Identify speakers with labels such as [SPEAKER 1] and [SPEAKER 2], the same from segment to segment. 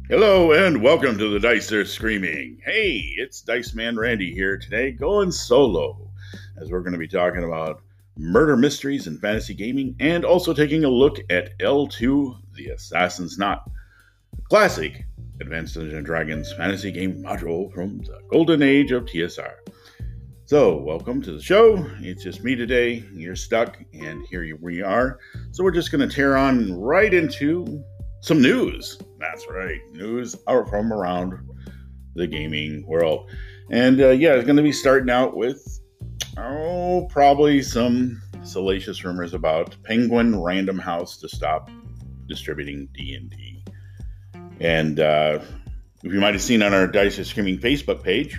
[SPEAKER 1] Hello and welcome to the Dice Are Screaming. Hey, it's Dice Man Randy here today, going solo, as we're going to be talking about murder mysteries and fantasy gaming, and also taking a look at L2, The Assassin's Knot, a classic Advanced Dungeons & Dragons fantasy game module from the golden age of TSR. So, welcome to the show. It's just me today. You're stuck, and here we are. So we're just going to tear on right into some news. That's right, news out from around the gaming world. And it's going to be starting out with, probably some salacious rumors about Penguin Random House to stop distributing D&D. And if you might have seen on our Dice Are Screaming Facebook page,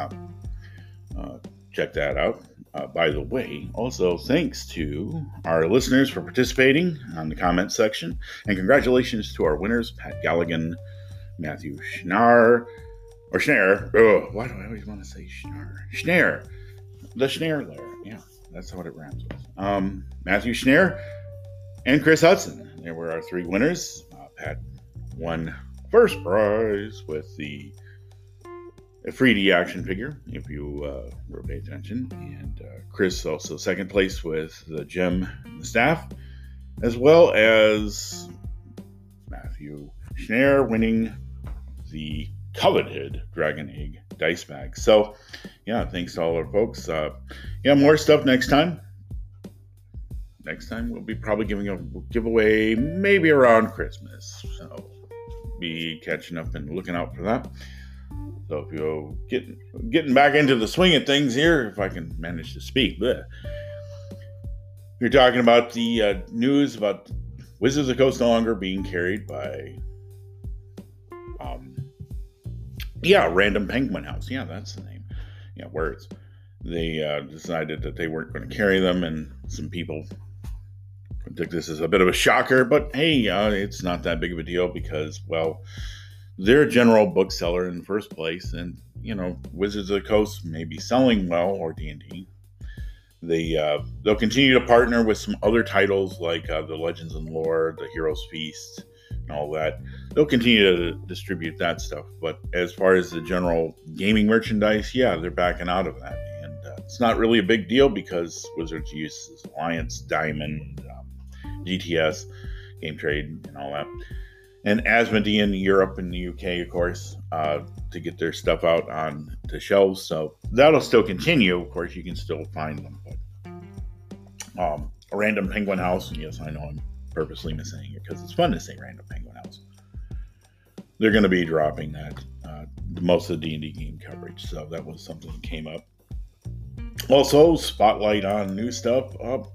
[SPEAKER 1] check that out. By the way, also thanks to our listeners for participating on the comment section, and congratulations to our winners, Pat Galligan, Matthew Schnarr, or Schneer. Oh, why do I always want to say Schnarr? Schneer. The Schneer layer. Yeah, that's what it rhymes with. Matthew Schneer and Chris Hudson. There were our three winners. Pat won first prize with the a 3D action figure, if you were paying attention. And Chris also second place with the gem and the staff, as well as Matthew Schneer winning the coveted Dragon Egg dice bag. So, thanks to all our folks. More stuff next time. Next time we'll be probably giving a giveaway maybe around Christmas. So, be catching up and looking out for that. So if you're getting back into the swing of things here, if I can manage to speak, you're talking about the news about Wizards of the Coast no longer being carried by, Random Penguin House. Yeah, that's the name. Yeah, words. They decided that they weren't going to carry them, and some people think this is a bit of a shocker, but hey, it's not that big of a deal because, they're a general bookseller in the first place, and Wizards of the Coast may be selling well, or D&D. They'll continue to partner with some other titles like the Legends and Lore, the Heroes Feast, and all that. They'll continue to distribute that stuff, but as far as the general gaming merchandise, they're backing out of that, and it's not really a big deal because Wizards uses Alliance, Diamond, GTS, Game Trade, and all that. And Asmodee in Europe and the UK, of course, to get their stuff out on the shelves. So that'll still continue. Of course, you can still find them. But a Random Penguin House, yes, I know I'm purposely missing it because it's fun to say Random Penguin House. They're going to be dropping that, most of the D&D game coverage. So that was something that came up. Also, spotlight on new stuff.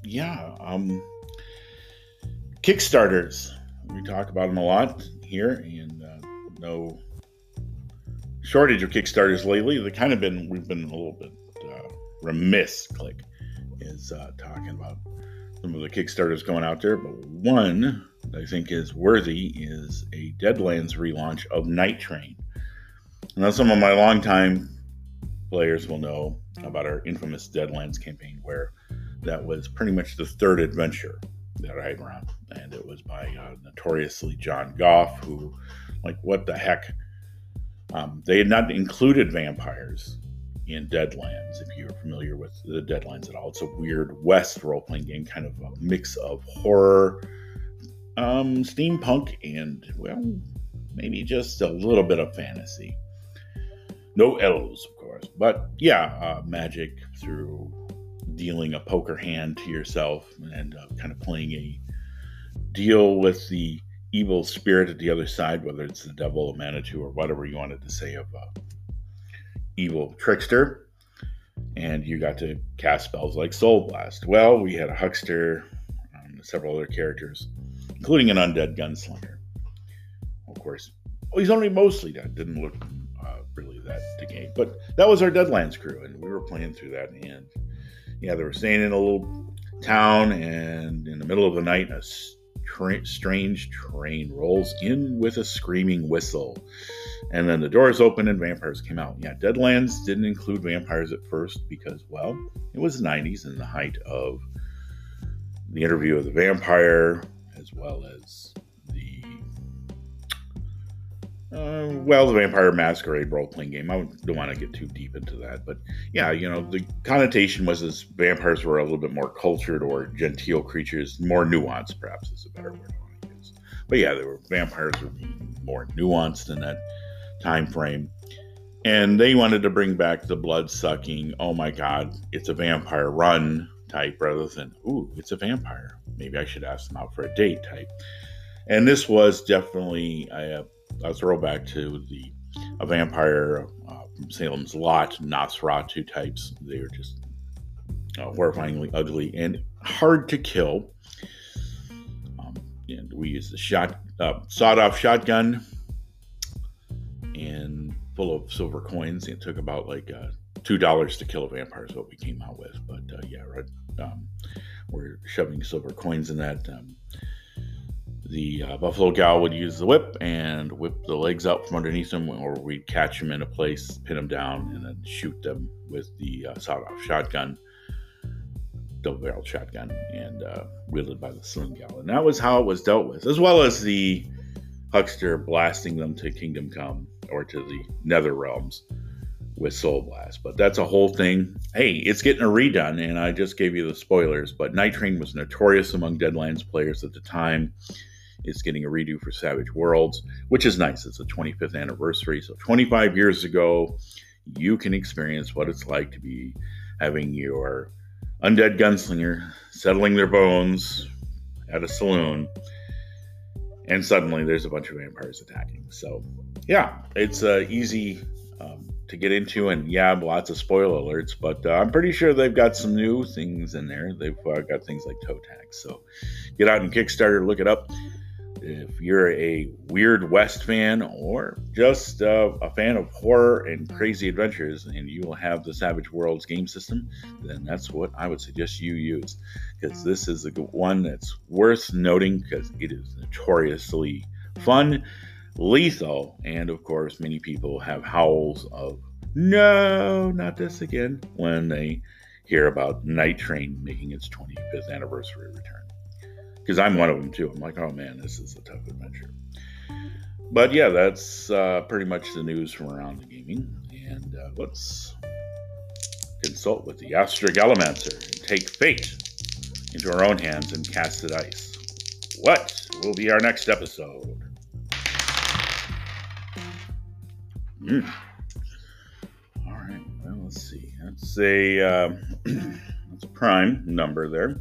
[SPEAKER 1] Kickstarters. We talk about them a lot here, and no shortage of Kickstarters lately. We've been a little bit remiss, is talking about some of the Kickstarters going out there, but one that I think is worthy is a Deadlands relaunch of Night Train. Now, some of my longtime players will know about our infamous Deadlands campaign, where that was pretty much the third adventure that I run, and it was by notoriously John Goff, who, what the heck? They had not included vampires in Deadlands, if you're familiar with the Deadlands at all. It's a weird West role-playing game, kind of a mix of horror, steampunk, and, maybe just a little bit of fantasy. No elves, of course, but magic through dealing a poker hand to yourself and kind of playing a deal with the evil spirit at the other side, whether it's the devil, a Manitou, or whatever you wanted to say of evil trickster. And you got to cast spells like Soul Blast. Well, we had a huckster, several other characters, including an undead gunslinger. Of course, he's only mostly dead. Didn't look really that to game. But that was our Deadlands crew, and we were playing through that, and they were staying in a little town, and in the middle of the night, a strange train rolls in with a screaming whistle. And then the doors open and vampires came out. Deadlands didn't include vampires at first because, it was the 90s and the height of the Interview of the Vampire, as well as the Well, the Vampire Masquerade role-playing game. I don't want to get too deep into that, but yeah, the connotation was as vampires were a little bit more cultured or genteel creatures, more nuanced, perhaps is a better word I want to use. But yeah, vampires were being more nuanced in that time frame, and they wanted to bring back the blood-sucking, oh my god, it's a vampire run type rather than, ooh, it's a vampire. Maybe I should ask them out for a date type. And this was definitely a throwback to a vampire from Salem's Lot, Nosferatu types. They were just horrifyingly ugly and hard to kill. And we used the sawed-off shotgun and full of silver coins. It took about $2 to kill a vampire is what we came out with. But we're shoving silver coins in that. The Buffalo Gal would use the whip and whip the legs out from underneath them, or we'd catch them in a place, pin them down, and then shoot them with the sawed-off shotgun, double-barreled shotgun, and wielded by the Slim Gal. And that was how it was dealt with, as well as the Huckster blasting them to Kingdom Come, or to the Nether Realms with Soul Blast. But that's a whole thing. Hey, it's getting a redone, and I just gave you the spoilers, but Night Train was notorious among Deadlands players at the time. It's getting a redo for Savage Worlds, which is nice. It's the 25th anniversary. So 25 years ago, you can experience what it's like to be having your undead gunslinger settling their bones at a saloon, and suddenly there's a bunch of vampires attacking. So yeah, it's easy to get into, and yeah, lots of spoiler alerts, but I'm pretty sure they've got some new things in there. They've got things like toe tags. So get out and Kickstarter, look it up. If you're a Weird West fan or just a fan of horror and crazy adventures, and you will have the Savage Worlds game system, then that's what I would suggest you use, because this is a one that's worth noting because it is notoriously fun, lethal, and of course many people have howls of no, not this again when they hear about Night Train making its 25th anniversary return. Because I'm one of them too. I'm like, oh man, this is a tough adventure. But yeah, that's pretty much the news from around the gaming. And let's consult with the Astric Allomancer and take fate into our own hands and cast the dice. What will be our next episode? All right, well, let's see. That's a prime number there.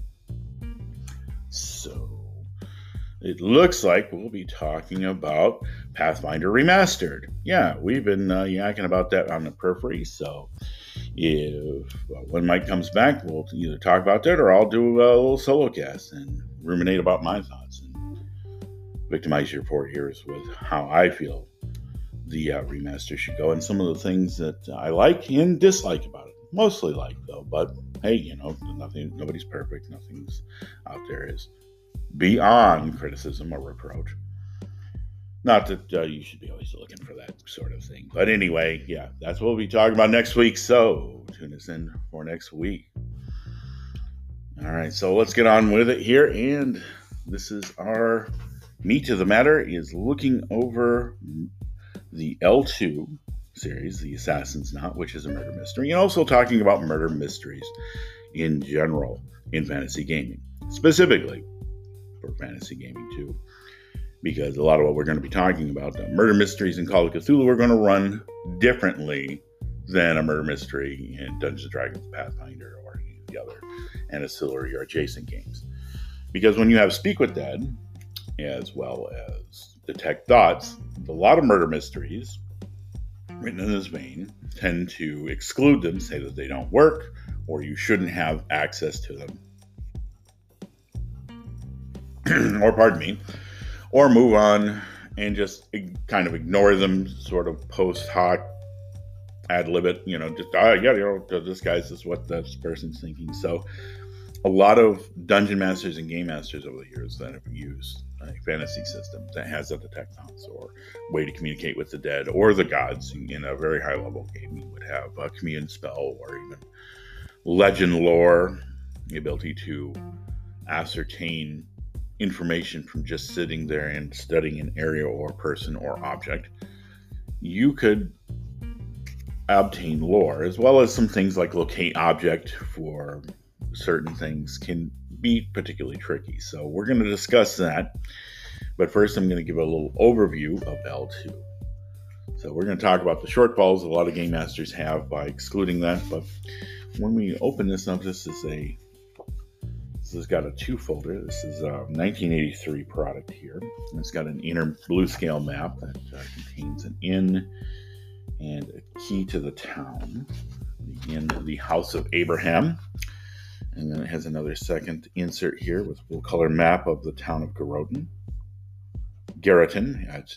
[SPEAKER 1] So it looks like we'll be talking about Pathfinder Remastered. Yeah, we've been yakking about that on the periphery. So if when Mike comes back, we'll either talk about that or I'll do a little solo cast and ruminate about my thoughts and victimize your poor ears with how I feel the remaster should go and some of the things that I like and dislike about it. Mostly like, though, but hey, nobody's perfect. Nothing's out there is beyond criticism or reproach. Not that you should be always looking for that sort of thing. But anyway, yeah, that's what we'll be talking about next week. So tune us in for next week. All right, so let's get on with it here. And this is our meat of the matter, is looking over the L2 series, The Assassin's Knot, which is a murder mystery, and also talking about murder mysteries in general in fantasy gaming, specifically for fantasy gaming too, because a lot of what we're going to be talking about, the murder mysteries in Call of Cthulhu, are going to run differently than a murder mystery in Dungeons & Dragons, Pathfinder, or any of the other ancillary or adjacent games. Because when you have Speak with Dead, as well as Detect Thoughts, a lot of murder mysteries written in this vein tend to exclude them, say that they don't work, or you shouldn't have access to them. Or move on and just kind of ignore them, sort of post hoc, ad lib it, this is what this person's thinking. So a lot of dungeon masters and game masters over the years that have used a fantasy system that has a detect thoughts or way to communicate with the dead or the gods in a very high level game. You would have a commune spell or even legend lore, the ability to ascertain information from just sitting there and studying an area or person or object. you could obtain lore, as well as some things like locate object for certain things can be particularly tricky. So we're going to discuss that. But first, I'm going to give a little overview of L2. So we're going to talk about the shortfalls a lot of game masters have by excluding that. But when we open this up, this has got a 2 folder. This is a 1983 product here. And it's got an inner blue scale map that contains an inn and a key to the town. The inn, the House of Abraham. And then it has another second insert here with a full color map of the town of Garroton. Garroton, that's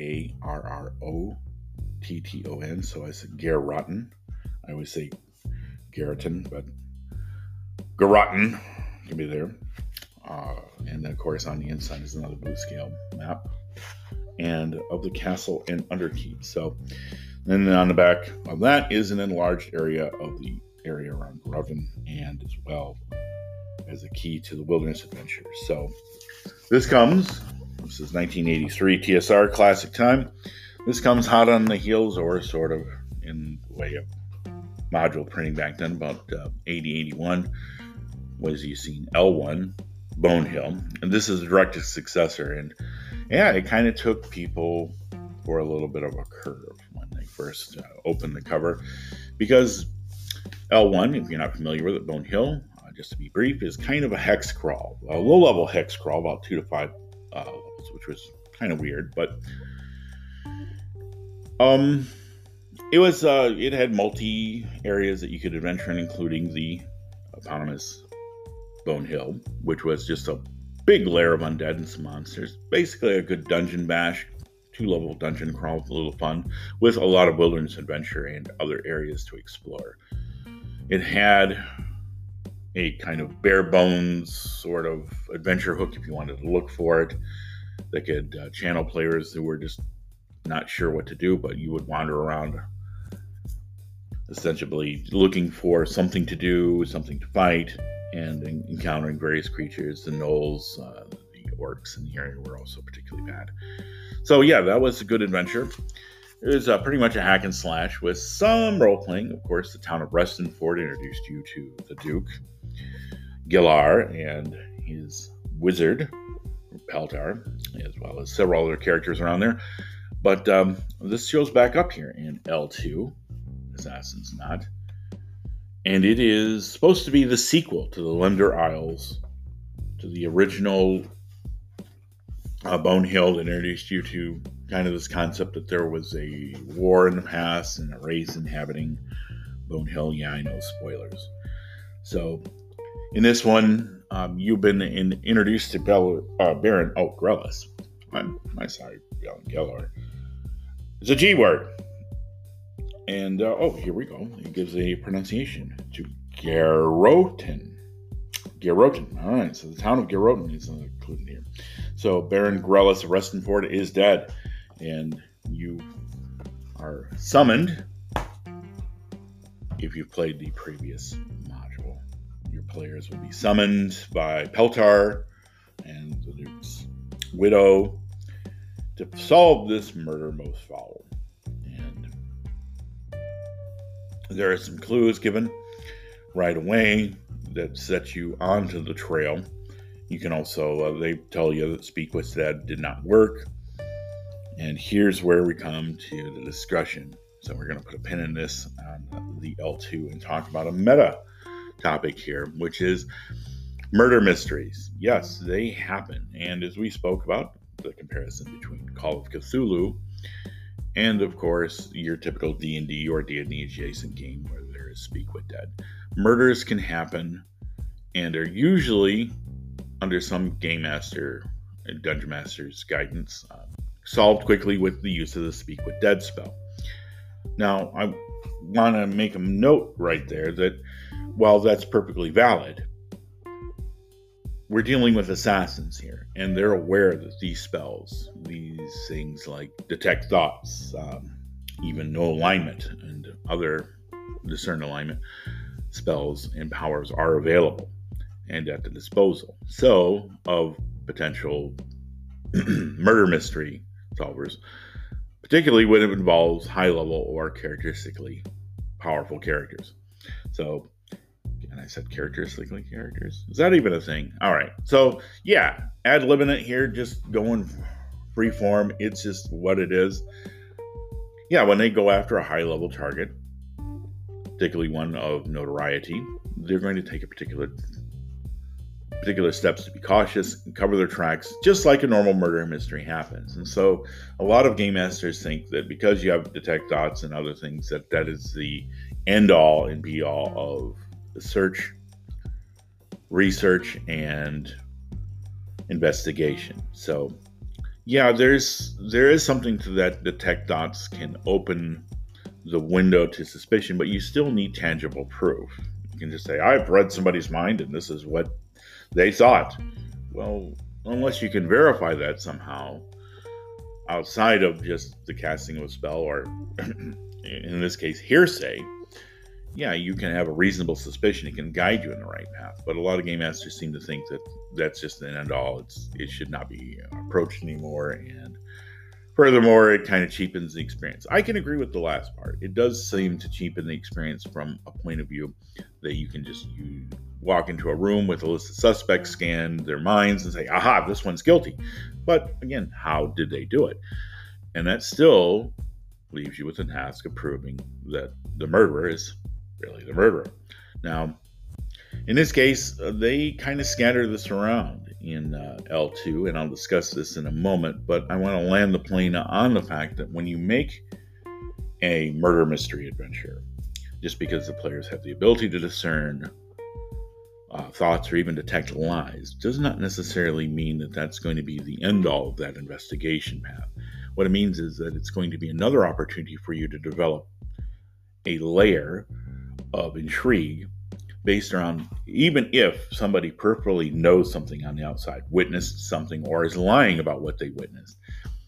[SPEAKER 1] Garrotton, so I said Garroton. I always say Garroton, but Garroton can be there. And then, of course, on the inside is another blue scale map and of the castle and underkeep. So, and then on the back of that is an enlarged area of the area around Garroton, and as well as a key to the wilderness adventure. So, this is 1983 TSR Classic Time. This comes hot on the heels, or sort of in the way of module printing back then, about 80, 81, was you seen L1, Bonehill. And this is a direct successor. And yeah, it kind of took people for a little bit of a curve when they first opened the cover. Because L1, if you're not familiar with it, Bonehill, just to be brief, is kind of a hex crawl. A low-level hex crawl, about 2 to 5 levels, which was kind of weird, but it had multi areas that you could adventure in, including the eponymous Bonehill, which was just a big lair of undead and some monsters. Basically a good dungeon bash, 2-level dungeon crawl, a little fun, with a lot of wilderness adventure and other areas to explore. It had a kind of bare bones sort of adventure hook if you wanted to look for it, that could channel players who were just not sure what to do, but you would wander around essentially looking for something to do, something to fight, and encountering various creatures. The gnolls, the orcs in the area were also particularly bad. So yeah, that was a good adventure. It was pretty much a hack and slash with some role-playing. Of course, the town of Restonford introduced you to the Duke, Gillar, and his wizard, Peltar, as well as several other characters around there. But this shows back up here in L2, Assassin's Knot. And it is supposed to be the sequel to the Lender Isles, to the original Bonehill that introduced you to kind of this concept that there was a war in the past and a race inhabiting Bonehill. Yeah, I know, spoilers. So, in this one, you've been introduced to Baron Grellis. I'm sorry, Gellar. It's a G word. And, here we go. It gives a pronunciation to Garroton. Garroton. All right, so the town of Garroton is included here. So Baron Grellis of Restonford is dead, and you are summoned if you've played the previous module. Your players will be summoned by Peltar and the Duke's widow to solve this murder most foul. And there are some clues given right away that set you onto the trail. You can also, they tell you that Speak What's Dead did not work. And here's where we come to the discussion. So we're going to put a pin in this on the L2 and talk about a meta topic here, which is murder mysteries. Yes, they happen. And as we spoke about, the comparison between Call of Cthulhu and, of course, your typical D&D or D&D adjacent game where there is Speak With Dead. Murders can happen and are usually, under some game master and dungeon master's guidance, solved quickly with the use of the Speak With Dead spell. Now, I want to make a note right there that while that's perfectly valid, we're dealing with assassins here, and they're aware that these spells, these things like detect thoughts, even know alignment, and other discern alignment spells and powers are available and at the disposal. So, of potential murder mystery solvers, particularly when it involves high-level or characteristically powerful characters. So, and I said characteristically characters. Is that even a thing? All right. So, yeah, ad-libbing it here, just going free form. It's just what it is. Yeah, when they go after a high-level target, particularly one of notoriety, they're going to take a particular steps to be cautious and cover their tracks, just like a normal murder mystery happens. And so a lot of game masters think that because you have detect dots and other things, that is the end all and be all of the search, research, and investigation. So yeah, there is something to that. Detect dots can open the window to suspicion, but you still need tangible proof. You can just say, I've read somebody's mind and this is what they thought. Well, unless you can verify that somehow outside of just the casting of a spell, or in this case, hearsay, yeah, you can have a reasonable suspicion. It can guide you in the right path. But a lot of game masters seem to think that that's just an end all. It should not be approached anymore. And furthermore, it kind of cheapens the experience. I can agree with the last part. It does seem to cheapen the experience from a point of view that you can just walk into a room with a list of suspects, scan their minds, and say, aha, this one's guilty. But again, how did they do it? And that still leaves you with the task of proving that the murderer is really the murderer. Now, in this case, they kind of scatter this around in L2, and I'll discuss this in a moment, but I want to land the plane on the fact that when you make a murder mystery adventure, just because the players have the ability to discern thoughts or even detect lies, does not necessarily mean that that's going to be the end all of that investigation path. What it means is that it's going to be another opportunity for you to develop a layer of intrigue based around, even if somebody peripherally knows something on the outside, witnessed something, or is lying about what they witnessed,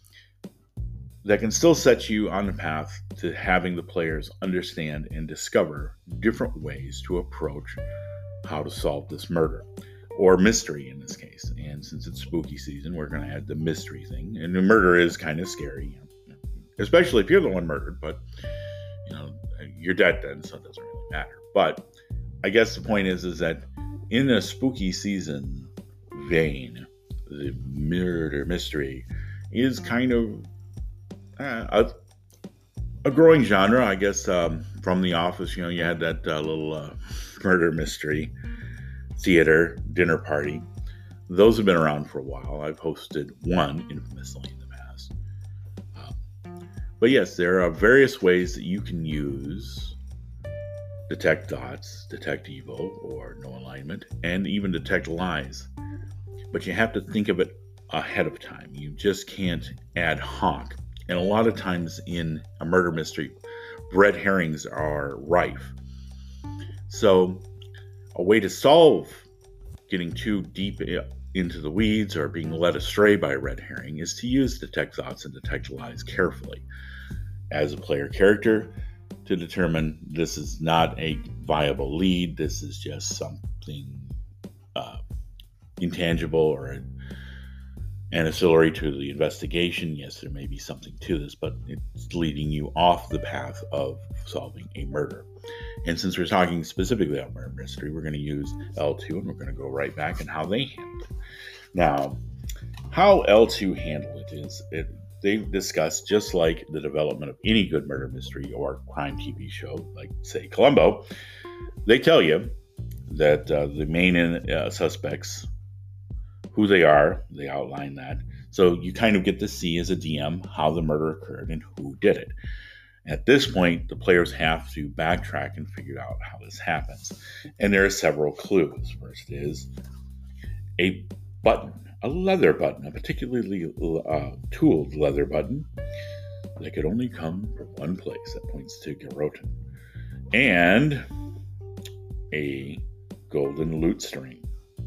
[SPEAKER 1] that can still set you on the path to having the players understand and discover different ways to approach how to solve this murder, or mystery in this case. And since it's spooky season, we're going to add the mystery thing. And the murder is kind of scary, especially if you're the one murdered, but you're dead then, so it doesn't really matter. But I guess the point is that in a spooky season vein, the murder mystery is kind of a growing genre. I guess from The Office, you had that little murder mystery theater dinner party. Those have been around for a while. I've hosted one infamously in the past. But yes, there are various ways that you can use detect dots, detect evil or no alignment, and even detect lies. But you have to think of it ahead of time. You just can't ad hoc. And a lot of times in a murder mystery, red herrings are rife. So a way to solve getting too deep into the weeds or being led astray by a red herring is to use detect thoughts and detect lies carefully as a player character to determine this is not a viable lead, this is just something intangible or an ancillary to the investigation. Yes, there may be something to this, but it's leading you off the path of solving a murder. And since we're talking specifically about murder mystery, we're going to use L2 and we're going to go right back and how they handle it. Now, how L2 handle it is they've discussed, just like the development of any good murder mystery or crime TV show, like, say, Columbo, they tell you that the main suspects, who they are, they outline that. So you kind of get to see as a DM how the murder occurred and who did it. At this point, the players have to backtrack and figure out how this happens. And there are several clues. First is a button, a leather button, a particularly tooled leather button that could only come from one place that points to Garotan. And a golden lute string.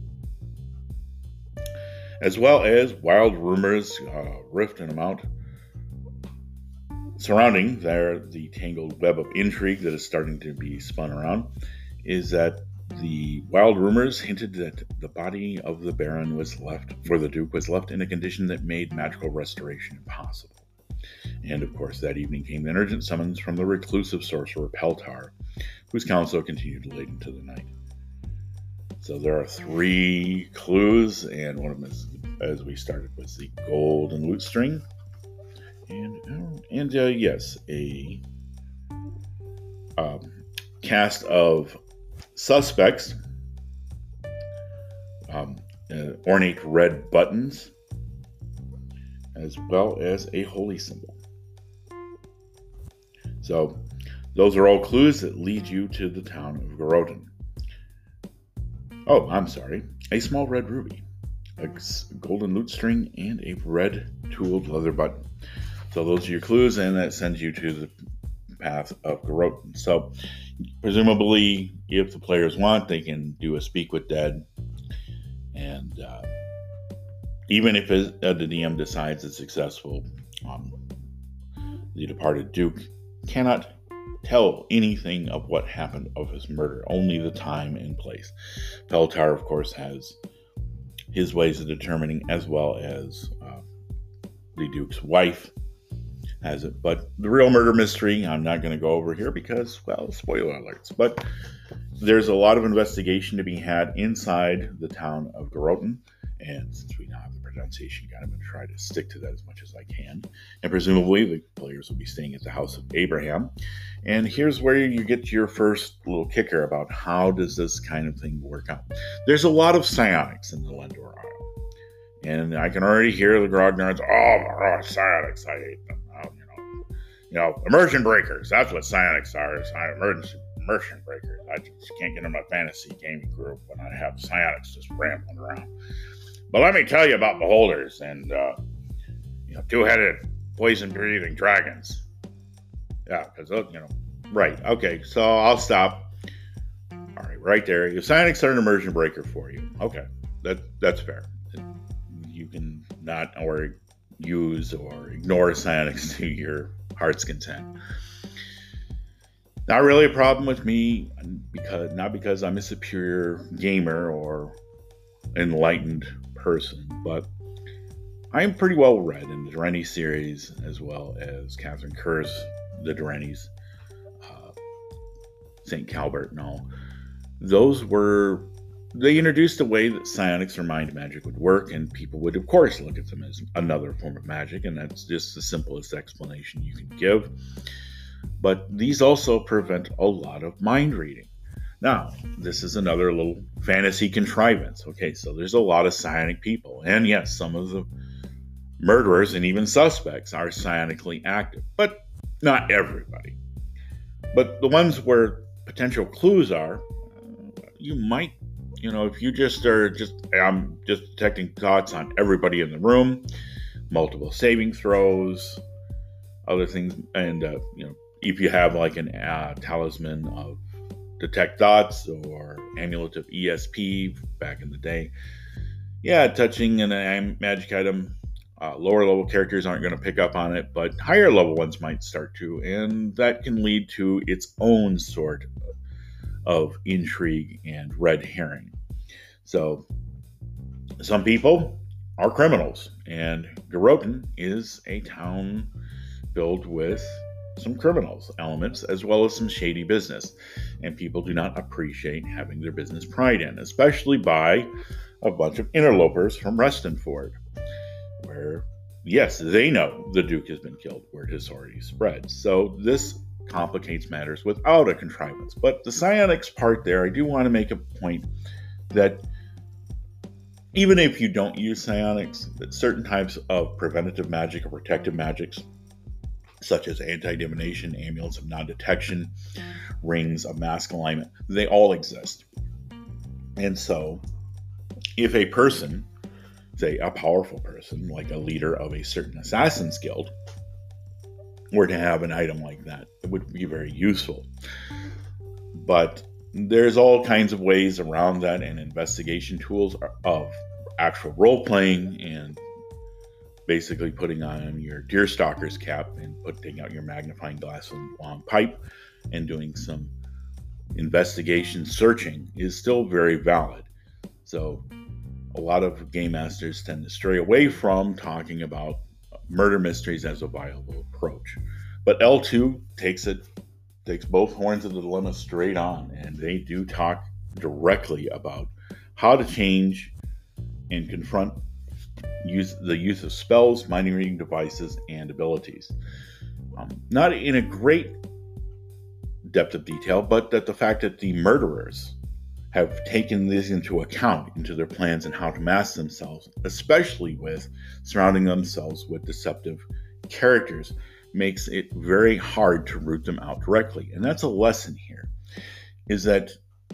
[SPEAKER 1] As well as wild rumors, rift and amount surrounding the tangled web of intrigue that is starting to be spun around, is that the wild rumors hinted that the body of the Baron the Duke was left in a condition that made magical restoration impossible. And of course, that evening came the urgent summons from the reclusive sorcerer Peltar, whose counsel continued late into the night. So there are 3 clues, and one of them is, as we started, was the golden lute string. And yes, a cast of suspects, ornate red buttons, as well as a holy symbol. So those are all clues that lead you to the town of Garotan. Oh, I'm sorry. A small red ruby, a golden lute string, and a red tooled leather button. So those are your clues, and that sends you to the path of Garotan. So presumably, if the players want, they can do a Speak with Dead. And even if the DM decides it's successful, the departed Duke cannot tell anything of what happened of his murder, only the time and place. Peltar, of course, has his ways of determining, as well as the Duke's wife has it. But the real murder mystery, I'm not going to go over here because, well, spoiler alerts. But there's a lot of investigation to be had inside the town of Garotan. And since we now have the pronunciation guide, I'm going to try to stick to that as much as I can. And presumably, the players will be staying at the House of Abraham. And here's where you get your first little kicker about how does this kind of thing work out. There's a lot of psionics in the Lendor Isle. And I can already hear the Grognards, psionics, I hate them. Immersion breakers, that's what psionics are, immersion breakers. I just can't get in my fantasy gaming group when I have psionics just rambling around. But let me tell you about beholders and, 2-headed, poison-breathing dragons. Yeah, because, right. Okay, so I'll stop. All right, right there. If psionics are an immersion breaker for you, okay, that's fair. You can not or use or ignore psionics to your heart's content. Not really a problem with me, not because I'm a superior gamer or enlightened person, but I'm pretty well read in the Durrani series, as well as Catherine Kerr's The Durranis, St. Calbert and all. They introduced a way that psionics or mind magic would work, and people would, of course, look at them as another form of magic, and that's just the simplest explanation you can give. But these also prevent a lot of mind reading. Now, this is another little fantasy contrivance. Okay, so there's a lot of psionic people, and yes, some of the murderers and even suspects are psionically active, but not everybody. But the ones where potential clues are, you might, if you I'm just detecting thoughts on everybody in the room, multiple saving throws, other things, and, if you have like an talisman of detect thoughts or amulet of ESP back in the day, touching a magic item, lower level characters aren't going to pick up on it, but higher level ones might start to, and that can lead to its own sort of intrigue and red herring. So some people are criminals, and Garotan is a town filled with some criminals elements, as well as some shady business, and people do not appreciate having their business pried in, especially by a bunch of interlopers from Restonford, where, yes, they know the Duke has been killed, word has already spread. So this complicates matters without a contrivance. But the psionics part there, I do want to make a point that even if you don't use psionics, that certain types of preventative magic or protective magics, such as anti-divination, amulets of non-detection, rings of mask alignment, they all exist. And so, if a person, say a powerful person, like a leader of a certain assassin's guild, were to have an item like that, it would be very useful. But there's all kinds of ways around that, and investigation tools of actual role-playing and basically putting on your deerstalker's cap and taking out your magnifying glass and long pipe and doing some investigation searching is still very valid. So a lot of game masters tend to stray away from talking about murder mysteries as a viable approach. But L2 takes both horns of the dilemma straight on, and they do talk directly about how to change and confront the use of spells, mind reading devices, and abilities. Not in a great depth of detail, but that the fact that the murderers have taken this into account into their plans and how to mask themselves, especially with surrounding themselves with deceptive characters, makes it very hard to root them out directly. And that's a lesson here, is that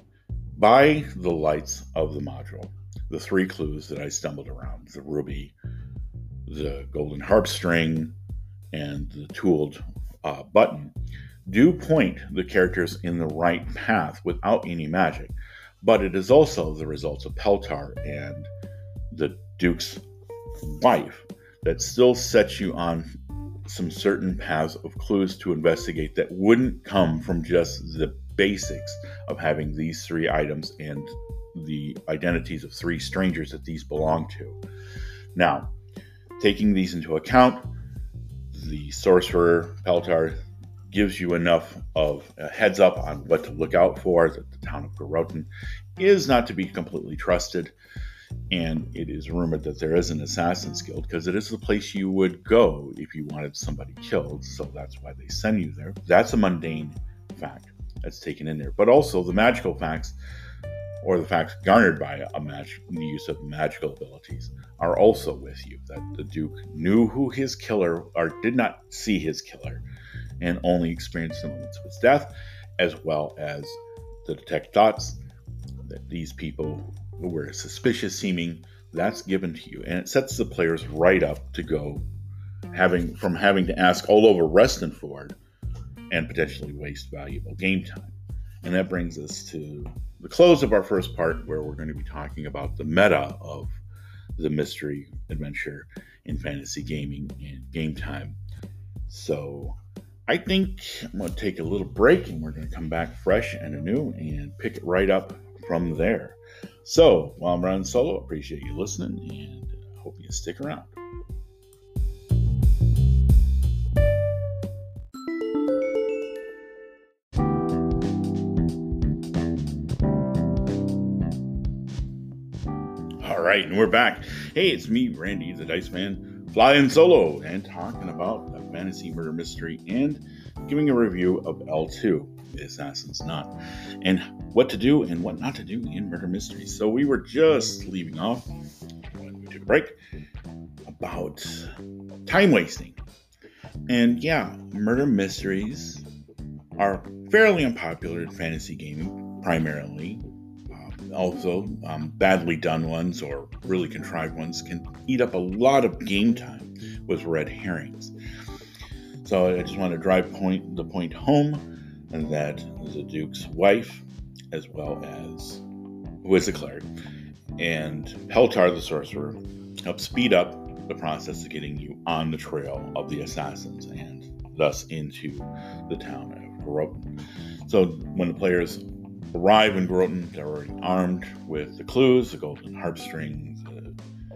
[SPEAKER 1] by the lights of the module, the 3 clues that I stumbled around, the ruby, the golden harp string, and the tooled button, do point the characters in the right path without any magic. But it is also the results of Peltar and the Duke's wife that still sets you on some certain paths of clues to investigate that wouldn't come from just the basics of having these 3 items and the identities of 3 strangers that these belong to. Now, taking these into account, the sorcerer Peltar gives you enough of a heads up on what to look out for, that the town of Garroten is not to be completely trusted, and it is rumored that there is an Assassin's Guild, because it is the place you would go if you wanted somebody killed, so that's why they send you there. That's a mundane fact that's taken in there. But also the magical facts, or the facts garnered by the use of magical abilities, are also with you, that the Duke knew who his killer, or did not see his killer, and only experienced the moments of his death, as well as to detect thoughts, that these people who were suspicious seeming, that's given to you. And it sets the players right up to go having to ask all over Restenford and potentially waste valuable game time. And that brings us to the close of our first part, where we're going to be talking about the meta of the mystery adventure in fantasy gaming and game time. So I think I'm going to take a little break, and we're going to come back fresh and anew and pick it right up from there. So while I'm running solo, appreciate you listening, and hope you stick around. All right, and we're back. Hey, it's me, Randy, the Dice Man, flying solo and talking about the fantasy murder mystery and giving a review of L2, the Assassin's Knot, and what to do and what not to do in murder mysteries. So we were just leaving off when we took a break about time wasting. And yeah, murder mysteries are fairly unpopular in fantasy gaming, primarily. Also, badly done ones or really contrived ones can eat up a lot of game time with red herrings. So I just want to drive the point home that the Duke's wife, as well as who is a cleric, and Peltar the sorcerer, help speed up the process of getting you on the trail of the assassins and thus into the town of Garroten. So when the players arrive in Garroten, they're already armed with the clues, the golden harp string, the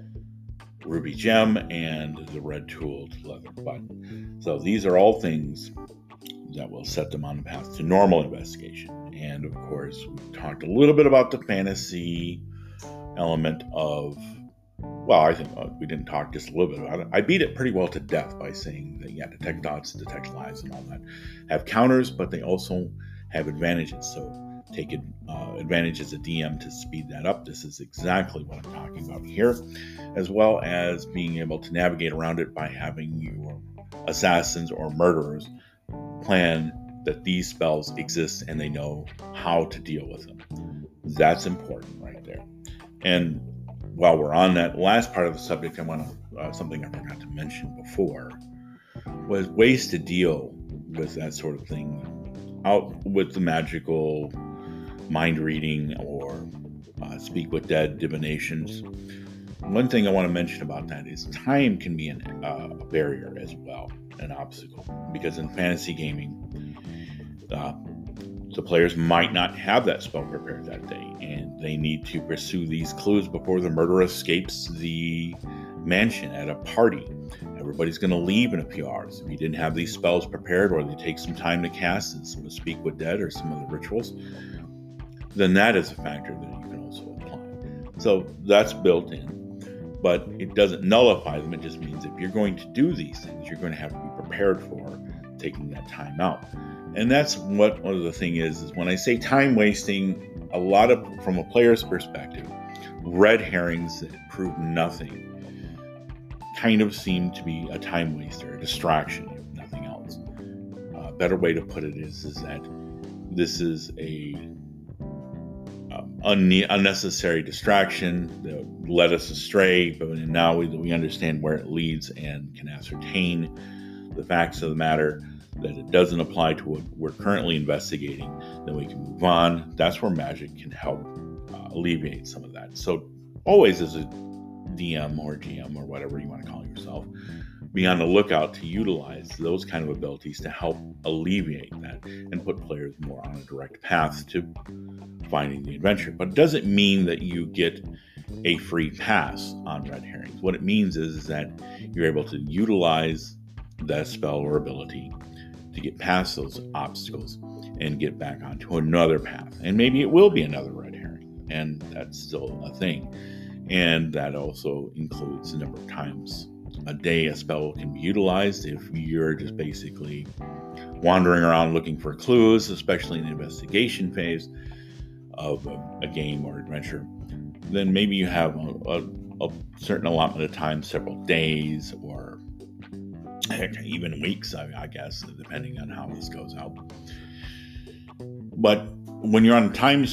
[SPEAKER 1] ruby gem, and the red tooled leather button. So these are all things that will set them on the path to normal investigation. And of course, we talked a little bit about the fantasy element of, well, I think we didn't talk just a little bit about it. I beat it pretty well to death by saying that, yeah, detect thoughts, detect lies, and all that have counters, but they also have advantages. So take advantage as a DM to speed that up. This is exactly what I'm talking about here, as well as being able to navigate around it by having your assassins or murderers plan that these spells exist and they know how to deal with them. That's important right there. And while we're on that last part of the subject, I want to something I forgot to mention before was ways to deal with that sort of thing out with the magical mind reading or speak with dead divinations. One thing I want to mention about that is time can be a barrier as well, an obstacle, because in fantasy gaming, the players might not have that spell prepared that day, and they need to pursue these clues before the murderer escapes the mansion at a party everybody's going to leave in a few hours. If you didn't have these spells prepared, or they take some time to cast, and some Speak with Dead or some other rituals, then that is a factor that you can also apply. So that's built in, but it doesn't nullify them. It just means if you're going to do these things, you're going to have to be prepared for taking that time out. And that's what one of the thing is when I say time wasting, a lot of, from a player's perspective, red herrings that prove nothing kind of seem to be a time waster, a distraction, if nothing else. A better way to put it is that this is a unnecessary distraction that led us astray, but now we understand where it leads and can ascertain the facts of the matter, that it doesn't apply to what we're currently investigating, then we can move on. That's where magic can help alleviate some of that. So always, as a DM or GM or whatever you want to call yourself, be on the lookout to utilize those kind of abilities to help alleviate that and put players more on a direct path to finding the adventure. But it doesn't mean that you get a free pass on red herrings. What it means is that you're able to utilize that spell or ability to get past those obstacles and get back onto another path. And maybe it will be another red herring, and that's still a thing. And that also includes the number of times a day a spell can be utilized. If you're just basically wandering around looking for clues, especially in the investigation phase of a game or adventure, then maybe you have a certain allotment of time, several days, or even weeks, I guess, depending on how this goes out. But when you're on a time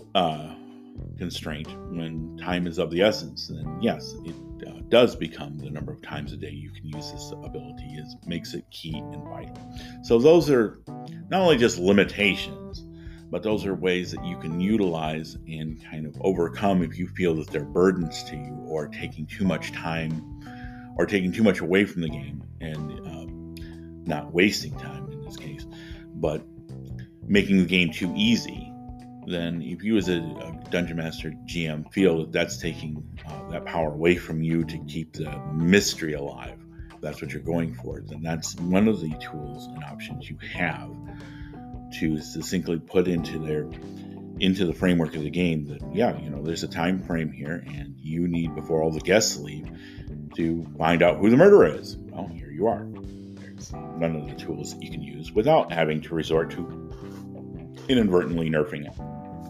[SPEAKER 1] constraint, when time is of the essence, then yes, it does become the number of times a day you can use this ability. It makes it key and vital. So those are not only just limitations, but those are ways that you can utilize and kind of overcome if you feel that they're burdens to you, or taking too much time, or taking too much away from the game, and not wasting time in this case, but making the game too easy. Then if you as a Dungeon Master GM feel that that's taking that power away from you to keep the mystery alive, if that's what you're going for, then that's one of the tools and options you have to succinctly put into the framework of the game that, yeah, there's a time frame here, and you need, before all the guests leave, to find out who the murderer is. Well, here you are. There's none of the tools that you can use without having to resort to inadvertently nerfing it.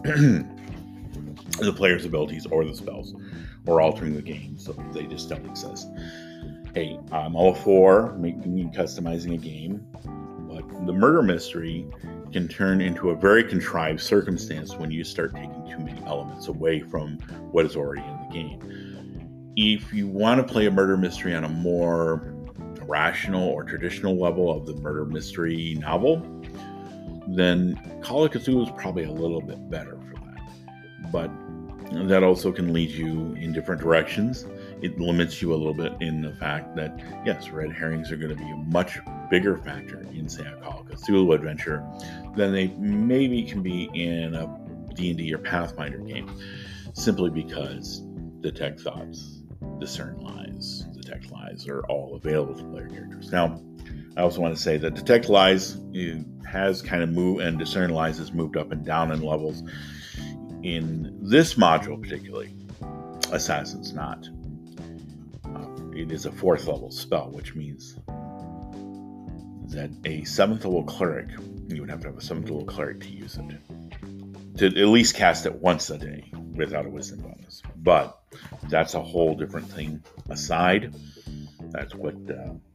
[SPEAKER 1] The player's abilities or the spells, or altering the game so they just don't exist. Hey, I'm all for making and customizing a game, but the murder mystery can turn into a very contrived circumstance when you start taking too many elements away from what is already in the game. If you want to play a murder mystery on a more rational or traditional level of the murder mystery novel, then Call of Cthulhu is probably a little bit better for that. But that also can lead you in different directions. It limits you a little bit in the fact that, yes, red herrings are going to be a much bigger factor in, say, a Call of Cthulhu adventure than they maybe can be in a D&D or Pathfinder game, simply because detect thoughts, discern lies, detect lies are all available to player characters. Now, I also want to say that detect lies has kind of moved, and discern lies has moved up and down in levels. In this module particularly, Assassin's not. It is a 4th level spell, which means that a 7th level cleric, you would have to have a 7th level cleric to use it, to at least cast it once a day without a wisdom bonus. But that's a whole different thing aside. That's what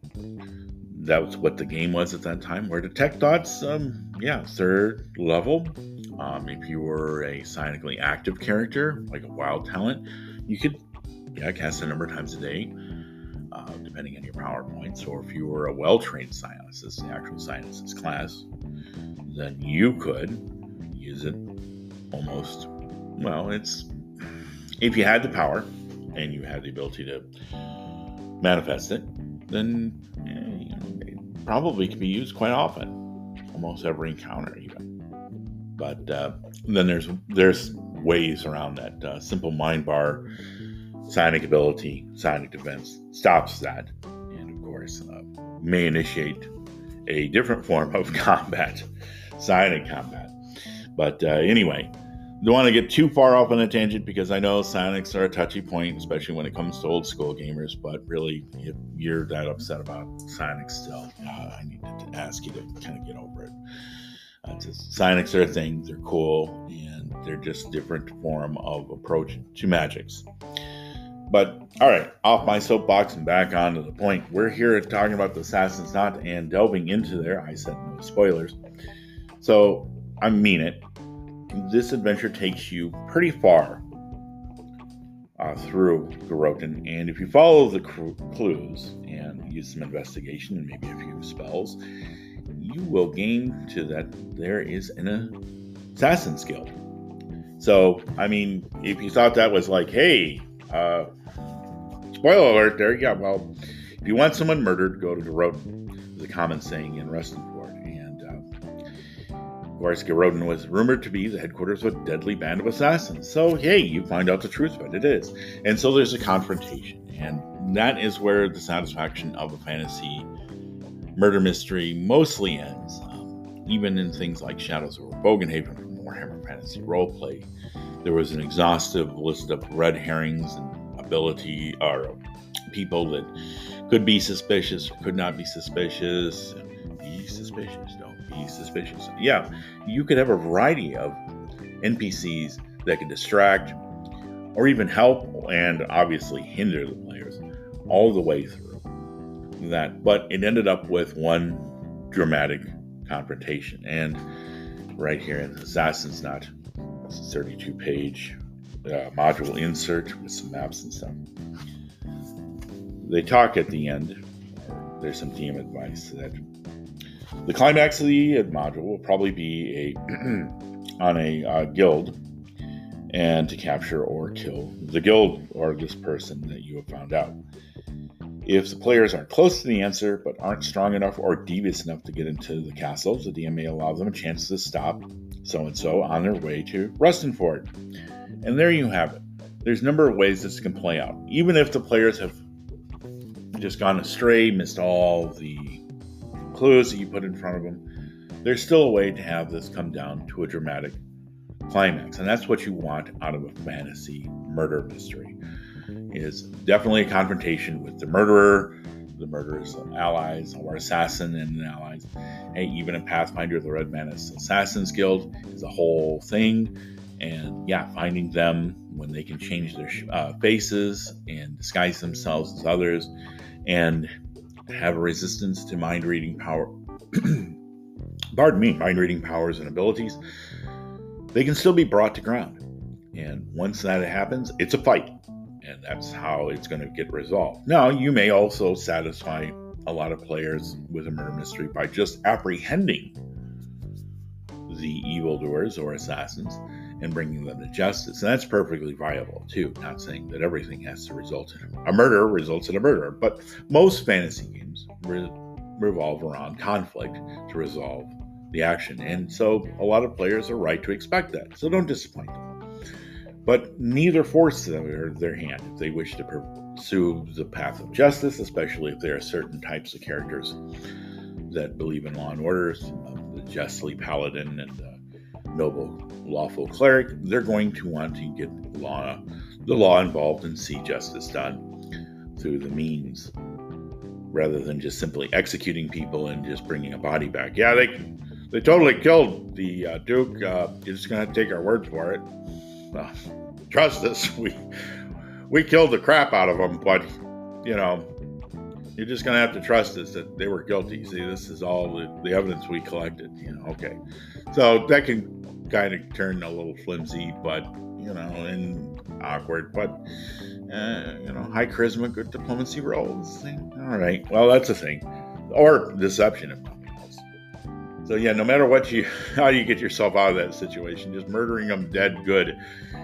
[SPEAKER 1] the game was at that time. Where detect thoughts, 3rd level. If you were a psionically active character, like a wild talent, you could cast a number of times a day, depending on your power points. Or if you were a well-trained psionicist, the actual psionicist class, then you could use it almost, it's, if you had the power and you had the ability to manifest it, then it probably can be used quite often, almost every encounter even. But then there's ways around that. Simple mind bar, psionic ability, psionic defense stops that. And of course, course, may initiate a different form of combat, psionic combat. But anyway, don't want to get too far off on a tangent because I know psionics are a touchy point, especially when it comes to old school gamers. But really, if you're that upset about psionics still, I need to ask you to kind of get over it. Psionics are a thing, they're cool, and they're just different form of approach to magics. But, all right, off my soapbox and back onto the point. We're here talking about the Assassin's Knot and delving into there. I said no spoilers. So, I mean it. This adventure takes you pretty far through Garroten, and if you follow the clues and use some investigation and maybe a few spells, you will gain to that there is an Assassin's Guild. So, I mean, if you thought that was like, hey, spoiler alert there, yeah, well, if you want someone murdered, go to Garroten. There's a common saying in Rustinford. Of course, Garroten was rumored to be the headquarters of a deadly band of assassins. So, hey, you find out the truth, but it is. And so there's a confrontation. And that is where the satisfaction of a fantasy murder mystery mostly ends. Even in things like Shadows over Bogenhaven from Warhammer Fantasy Roleplay, there was an exhaustive list of red herrings and ability or people that could be suspicious or could not be suspicious. Be suspicious, don't be suspicious. Yeah, you could have a variety of NPCs that could distract or even help and obviously hinder the players all the way through that. But it ended up with one dramatic confrontation. And right here in Assassin's Knot, it's a 32-page module insert with some maps and stuff. They talk at the end. There's some DM advice that the climax of the module will probably be on a guild and to capture or kill the guild or this person that you have found out. If the players are close to the answer but aren't strong enough or devious enough to get into the castles, the DM may allow them a chance to stop so-and-so on their way to Rustinford. And there you have it. There's a number of ways this can play out. Even if the players have just gone astray, missed all the clues that you put in front of them, there's still a way to have this come down to a dramatic climax. And that's what you want out of a fantasy murder mystery. Is definitely a confrontation with the murderer's allies, or assassin and allies. Hey, even in Pathfinder, the Red Manus Assassin's Guild is a whole thing. And yeah, finding them when they can change their faces and disguise themselves as others and have a resistance to mind-reading power. Mind-reading powers and abilities. They can still be brought to ground. And once that happens, it's a fight. And that's how it's going to get resolved. Now, you may also satisfy a lot of players with a murder mystery by just apprehending the evildoers or assassins and bringing them to justice. And that's perfectly viable, too. Not saying that everything has to result in a murder results in a murder. But most fantasy games revolve around conflict to resolve the action. And so a lot of players are right to expect that. So don't disappoint them. But neither force their hand if they wish to pursue the path of justice, especially if there are certain types of characters that believe in law and order, the justly paladin and the noble lawful cleric. They're going to want to get the law involved and see justice done through the means, rather than just simply executing people and just bringing a body back. Yeah, they totally killed the Duke. You're just going to take our word for it. Trust us, we killed the crap out of them, but you're just going to have to trust us that they were guilty. See, this is all the evidence we collected. Okay, so that can kind of turn a little flimsy, but and awkward. But high charisma, good diplomacy rolls. All right, well, that's a thing, or deception if nothing else. So yeah, no matter how you get yourself out of that situation, just murdering them dead good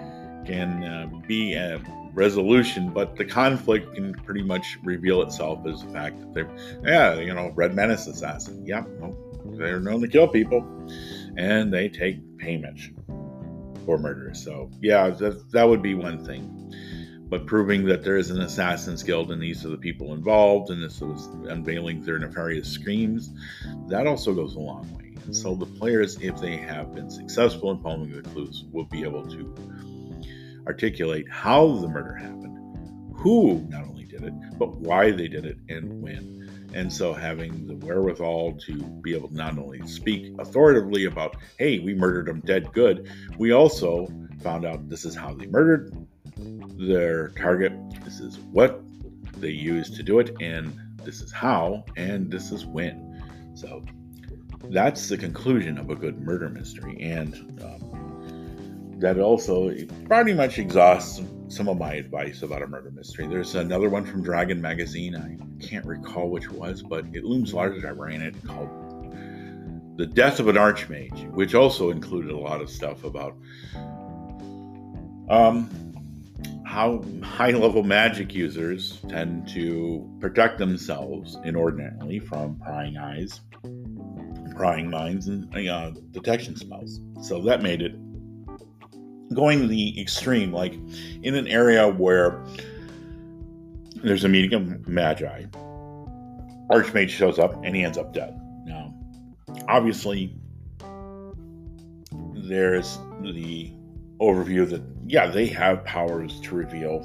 [SPEAKER 1] can be a resolution, but the conflict can pretty much reveal itself as the fact that Red Menace assassin. Yeah, they're known to kill people, and they take payment for murder. So yeah, that would be one thing. but proving that there is an Assassin's Guild and these are the people involved, and this was unveiling their nefarious schemes, that also goes a long way. And so the players, if they have been successful in following the clues, will be able to articulate how the murder happened, who not only did it, but why they did it and when. And so having the wherewithal to be able to not only speak authoritatively about, hey, we murdered them dead good, we also found out this is how they murdered their target, this is what they used to do it, and this is how, and this is when. So that's the conclusion of a good murder mystery, and that also pretty much exhausts some of my advice about a murder mystery. There's another one from Dragon Magazine. I can't recall which it was, but it looms large. I ran it, called The Death of an Archmage, which also included a lot of stuff about how high-level magic users tend to protect themselves inordinately from prying eyes, prying minds, and detection spells. So that made it going to the extreme, like in an area where there's a meeting of magi, Archmage shows up and he ends up dead. Now, obviously, there's the overview that, yeah, they have powers to reveal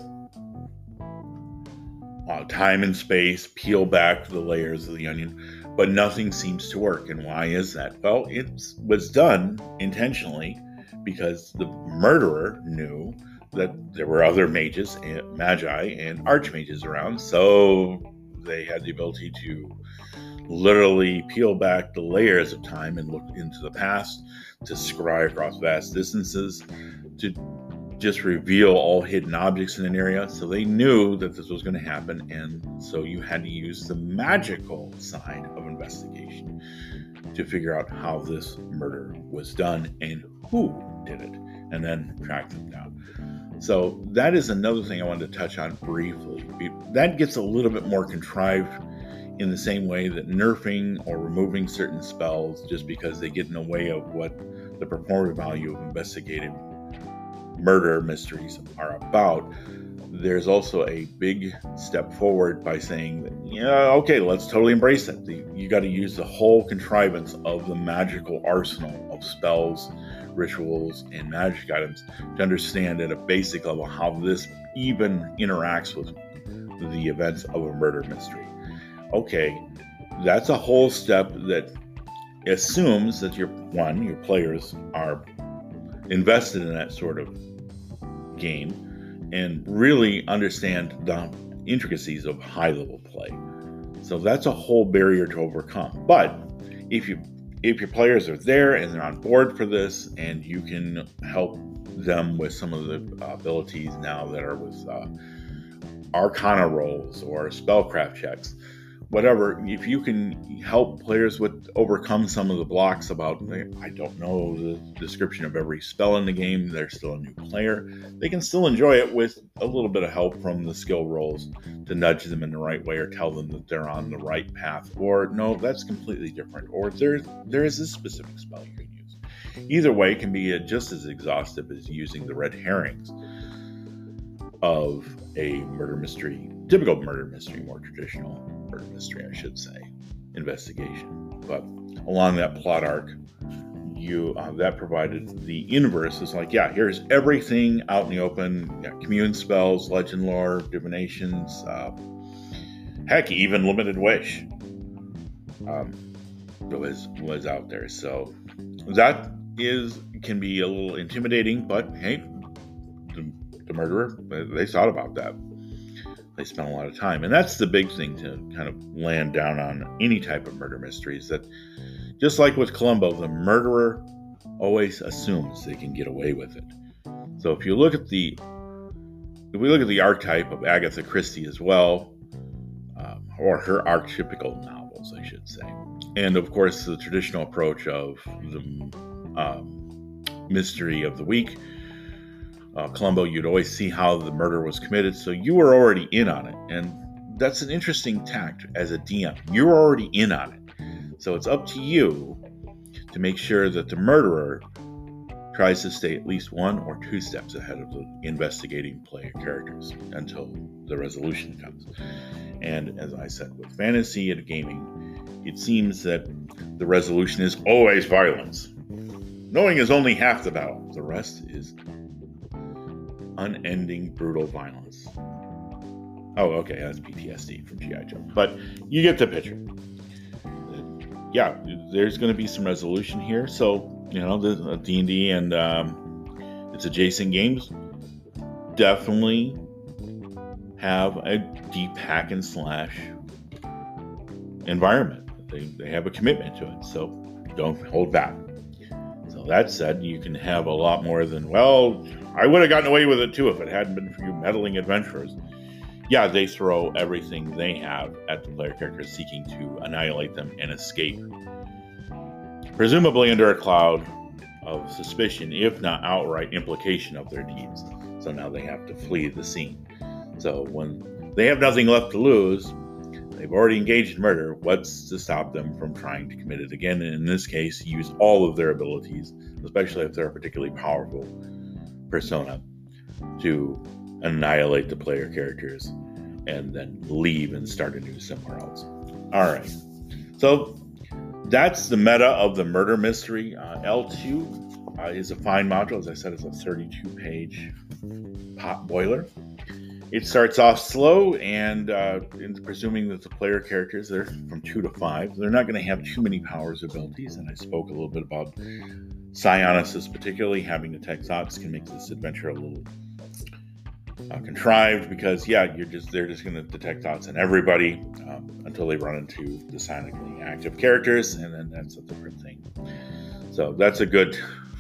[SPEAKER 1] time and space, peel back the layers of the onion, but nothing seems to work. And why is that? Well, it was done intentionally because the murderer knew that there were other mages and magi and archmages around, so they had the ability to literally peel back the layers of time and look into the past, to scry across vast distances, to just reveal all hidden objects in an area. So they knew that this was going to happen, and so you had to use the magical side of investigation to figure out how this murder was done and who did it, and then track them down. So that is another thing I wanted to touch on briefly. That gets a little bit more contrived in the same way that nerfing or removing certain spells just because they get in the way of what the performative value of investigative murder mysteries are about. There's also a big step forward by saying that, yeah, okay, let's totally embrace it. You got to use the whole contrivance of the magical arsenal of spells, rituals, and magic items to understand at a basic level how this even interacts with the events of a murder mystery. Okay, that's a whole step that assumes that your players are invested in that sort of game and really understand the intricacies of high-level play. So that's a whole barrier to overcome. But if your players are there and they're on board for this, and you can help them with some of the abilities now that are with Arcana rolls or spellcraft checks, whatever, if you can help players overcome some of the blocks about, I don't know the description of every spell in the game, they're still a new player, they can still enjoy it with a little bit of help from the skill rolls to nudge them in the right way or tell them that they're on the right path, or no, that's completely different, or there is this specific spell you can use. Either way can be just as exhaustive as using the red herrings of a murder mystery, typical murder mystery, more traditional murder mystery, I should say, investigation. But along that plot arc, that provided the inverse. It's like, yeah, here's everything out in the open, commune spells, legend lore, divinations, heck, even limited wish was out there. So that can be a little intimidating, but hey, the murderer, they thought about that. They spent a lot of time. And that's the big thing to kind of land down on any type of murder mystery, is that just like with Columbo, the murderer always assumes they can get away with it. So if we look at the archetype of Agatha Christie as well, or her archetypical novels, I should say, and of course the traditional approach of the mystery of the week, Columbo, you'd always see how the murder was committed, so you were already in on it. And that's an interesting tact as a DM. You're already in on it. So it's up to you to make sure that the murderer tries to stay at least 1 or 2 steps ahead of the investigating player characters until the resolution comes. And as I said, with fantasy and gaming, it seems that the resolution is always violence. Knowing is only half the battle. The rest is unending, brutal violence. Oh, okay, that's PTSD from G.I. Joe. But you get the picture. Yeah, there's going to be some resolution here. So, the D&D and its adjacent games definitely have a deep hack and slash environment. They have a commitment to it, so don't hold back. So that said, you can have a lot more than, well, I would have gotten away with it too if it hadn't been for you meddling adventurers. Yeah, they throw everything they have at the player characters seeking to annihilate them and escape. Presumably under a cloud of suspicion, if not outright implication of their deeds. So now they have to flee the scene. So when they have nothing left to lose, they've already engaged in murder, what's to stop them from trying to commit it again? And in this case, use all of their abilities, especially if they're a particularly powerful persona, to annihilate the player characters and then leave and start anew somewhere else. All right. So that's the meta of the murder mystery. L2 is a fine module. As I said, it's a 32-page pot boiler. It starts off slow, and presuming that the player characters, they're from 2 to 5, they're not going to have too many powers or abilities. And I spoke a little bit about psionicis, particularly having the tech thoughts can make this adventure a little contrived, because they're just going to detect thoughts in everybody until they run into the psionically active characters, and then that's a different thing. So that's a good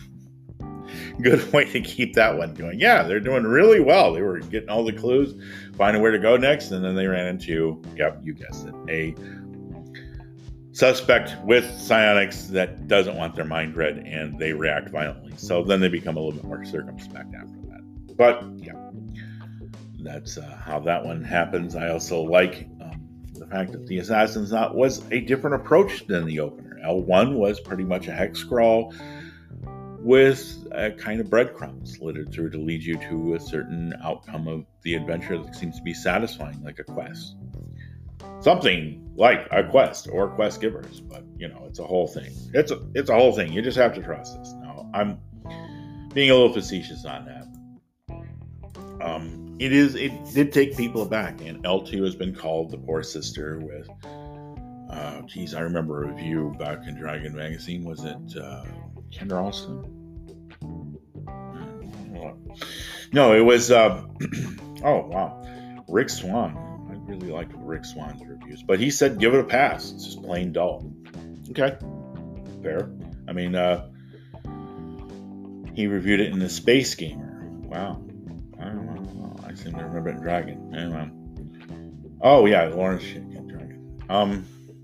[SPEAKER 1] way to keep that one going. Yeah, they're doing really well. They were getting all the clues, finding where to go next, and then they ran into, yep, you guessed it, a suspect with psionics that doesn't want their mind read, and they react violently. So then they become a little bit more circumspect after that. But yeah, that's how that one happens. I also like the fact that the Assassin's Knot was a different approach than the opener. L1 was pretty much a hex crawl with a kind of breadcrumbs littered through to lead you to a certain outcome of the adventure that seems to be satisfying, like a quest. Something like a quest or quest givers, but it's a whole thing. It's a whole thing. You just have to trust us. Now, I'm being a little facetious on that. It did take people aback, and L2 has been called the poor sister with, I remember a review back in Dragon Magazine. Was it Kendra Alston? No, it was, oh wow, Rick Swan. I really liked Rick Swan's reviews, but he said give it a pass. It's just plain dull. Okay, fair. I mean, he reviewed it in the Space Gamer. Wow. I seem to remember it in Dragon. Anyway. Oh yeah, Lawrence shit in Dragon.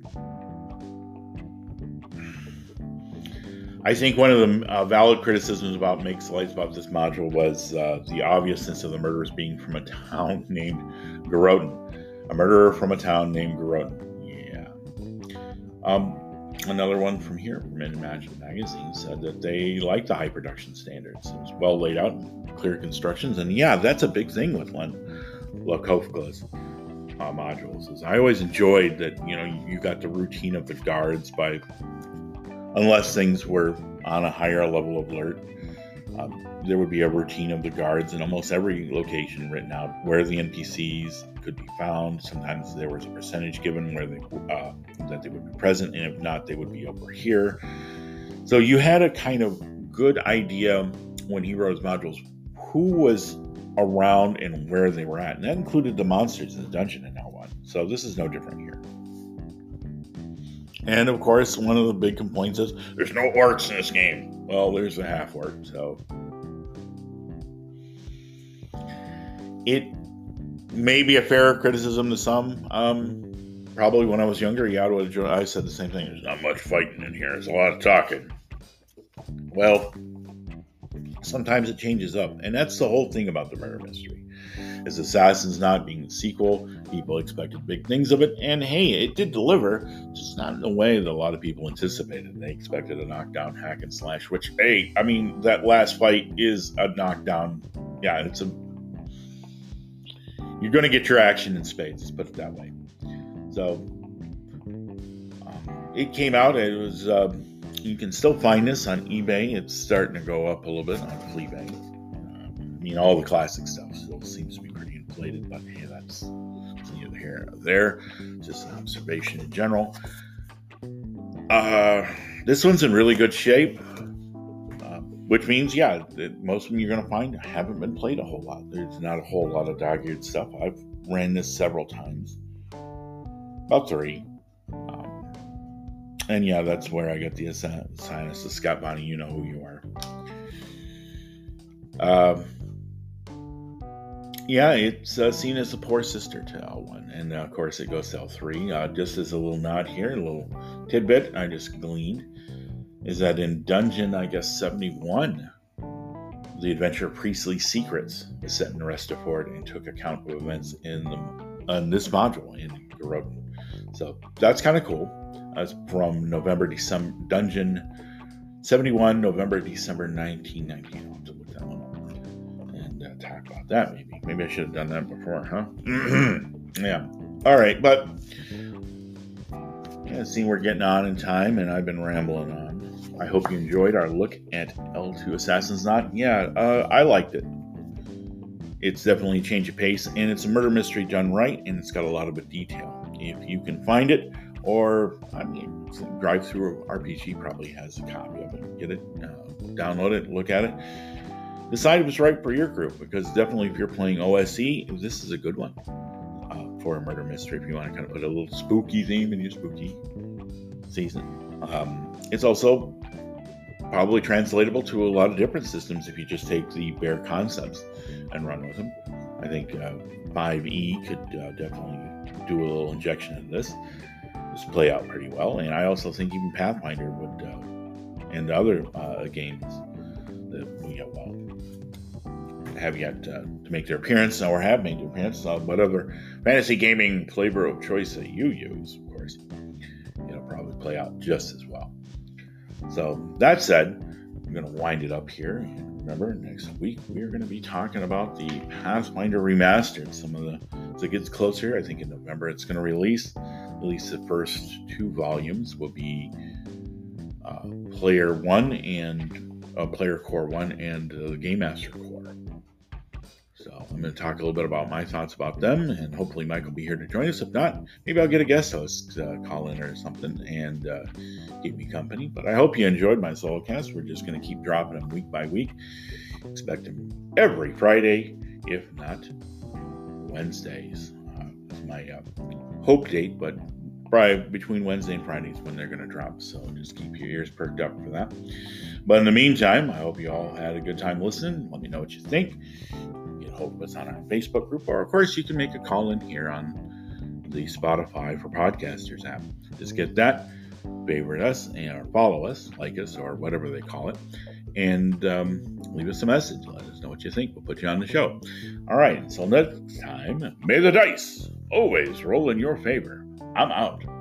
[SPEAKER 1] I think one of the valid criticisms about Make Slides about this module was the obviousness of the murderers being from a town named Garoden. A murderer from a town named Garoden. Yeah. Another one from here, from Imagine Magazine, said that they like the high production standards. It was well laid out, clear constructions, and yeah, that's a big thing with Lakovka's modules. Is I always enjoyed that, you got the routine of the guards unless things were on a higher level of alert. There would be a routine of the guards in almost every location written out where the NPCs could be found. Sometimes there was a percentage given where that they would be present, and if not, they would be over here. So you had a kind of good idea when he wrote his modules who was around and where they were at, and that included the monsters in the dungeon in L1. So this is no different here. And of course, one of the big complaints is there's no orcs in this game. Well, there's a half orc, so it may be a fair criticism to some. Probably when I was younger, I said the same thing. There's not much fighting in here. There's a lot of talking. Well, sometimes it changes up, and that's the whole thing about the murder mystery. As Assassin's Not being the sequel, people expected big things of it, and hey, it did deliver, just not in the way that a lot of people anticipated. They expected a knockdown hack and slash, which, hey, I mean, that last fight is a knockdown. Yeah, you're going to get your action in spades, let's put it that way. So, it came out, it was, you can still find this on eBay. It's starting to go up a little bit on Fleabay. I mean, all the classic stuff still seems to be pretty inflated, but hey, that's neither here nor there. Just an observation in general. This one's in really good shape, which means, yeah, most of them you're going to find haven't been played a whole lot. There's not a whole lot of dog-eared stuff. I've ran this several times, about 3. And yeah, that's where I got the sinus of Scott Bonnie. You know who you are. Yeah, it's seen as a poor sister to L1. And of course, it goes to L3. Just as a little nod here, a little tidbit I just gleaned, is that in Dungeon, I guess, 71, the adventure of Priestley's Secrets is set in Restafort and took account of events in this module in Garotan. So that's kind of cool. That's from Dungeon 71, November, December 1990. I'll have to look that one up and talk about that maybe. Maybe I should have done that before, huh? Yeah. All right, but yeah, see, we're getting on in time, and I've been rambling on. I hope you enjoyed our look at L2 Assassin's Not. Yeah, I liked it. It's definitely a change of pace, and it's a murder mystery done right, and it's got a lot of detail. If you can find it, or, I mean, Drive Through RPG probably has a copy of it. Get it, download it, look at it. Decide if it's right for your group, because definitely if you're playing OSE, this is a good one for a murder mystery if you want to kind of put a little spooky theme in your spooky season. It's also probably translatable to a lot of different systems if you just take the bare concepts and run with them. I think 5e could definitely do a little injection in this. Just play out pretty well, and I also think even Pathfinder would, and other games that we have yet to make their appearance, or have made their appearance, whatever fantasy gaming flavor of choice that you use, of course, it'll probably play out just as well. So that said, I'm going to wind it up here. And remember, next week we're going to be talking about the Pathfinder Remastered. As it gets closer, I think in November it's going to release. At least the first 2 volumes will be Player Core 1 and the Game Master Core. So I'm going to talk a little bit about my thoughts about them, and hopefully Mike will be here to join us. If not, maybe I'll get a guest host call in or something and keep me company. But I hope you enjoyed my solo cast. We're just going to keep dropping them week by week. Expect them every Friday, if not Wednesdays. That's my hope date, but probably between Wednesday and Friday is when they're going to drop. So just keep your ears perked up for that. But in the meantime, I hope you all had a good time listening. Let me know what you think. Get a hold of us on our Facebook group, or of course you can make a call in here on the Spotify for Podcasters app. Just get that, favorite us, or follow us, like us, or whatever they call it, and leave us a message. Let us know what you think. We'll put you on the show. All right, until next time, may the dice always roll in your favor. I'm out.